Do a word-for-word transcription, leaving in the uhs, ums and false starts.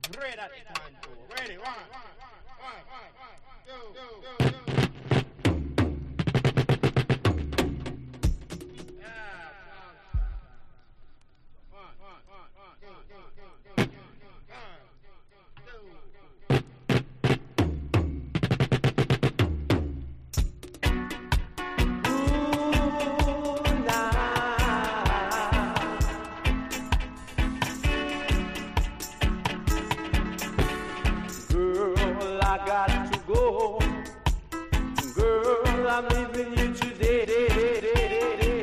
Ready that time to. Ready, one, one, two, two, two. Girl, I got